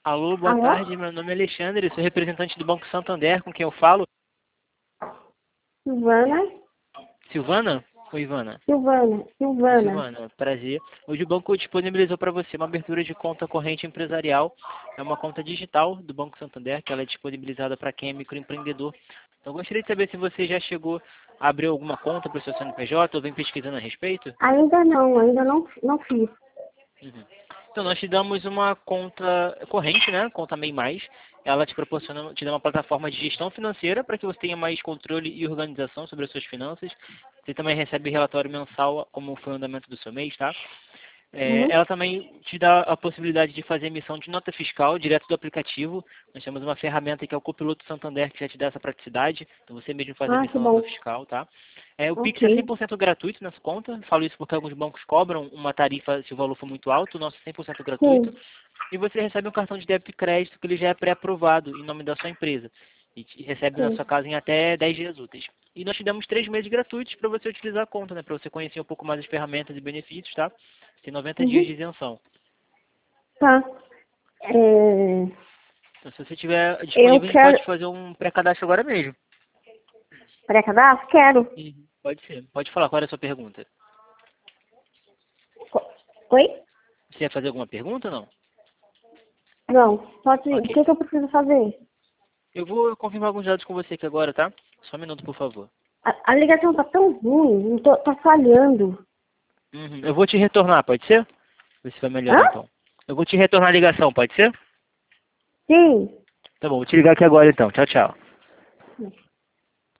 Alô, boa Alô? tarde. Meu nome é Alexandre, sou representante do Banco Santander, com quem eu falo. Silvana? Silvana? Ou Ivana? Silvana. Silvana, prazer. Hoje o banco disponibilizou para você uma abertura de conta corrente empresarial. É uma conta digital do Banco Santander, que ela é disponibilizada para quem é microempreendedor. Então, eu gostaria de saber se você já chegou a abrir alguma conta para o seu CNPJ ou vem pesquisando a respeito. Ainda não fiz. Uhum. Então, nós te damos uma conta corrente, né? Conta MEI Mais. Ela te proporciona, te dá uma plataforma de gestão financeira para que você tenha mais controle e organização sobre as suas finanças. Você também recebe relatório mensal como foi o andamento do seu mês, tá? Uhum. Ela também te dá a possibilidade de fazer emissão de nota fiscal direto do aplicativo. Nós temos uma ferramenta que é o Copiloto Santander, que já te dá essa praticidade. Então você mesmo faz a Ah, que emissão da bom. nota fiscal, tá? O Pix é Ok. 100% gratuito nessa conta. Falo isso porque alguns bancos cobram uma tarifa se o valor for muito alto. O nosso é 100% gratuito. Sim. E você recebe um cartão de débito e crédito que ele já é pré-aprovado em nome da sua empresa. E recebe na Sim. sua casa em até 10 dias úteis. E nós te damos 3 meses gratuitos para você utilizar a conta, né? Para você conhecer um pouco mais as ferramentas e benefícios, tá? Tem 90 dias de Uhum. isenção. Tá. É, Então, se você tiver eu disponível, a gente quero pode fazer um pré-cadastro agora mesmo. pré-cadastro? Quero. Pode ser. Pode falar, qual era a sua pergunta? Oi? Você ia fazer alguma pergunta ou não? Não. Pode ir. O Ok. que eu preciso fazer? Eu vou confirmar alguns dados com você aqui agora, tá? Só um minuto, por favor. A ligação tá tão ruim. Tá falhando. Uhum. Eu vou te retornar, pode ser? Ver se vai melhorar Hã? então. Eu vou te retornar a ligação, pode ser? Sim. Tá bom, vou te ligar aqui agora então. Tchau, tchau.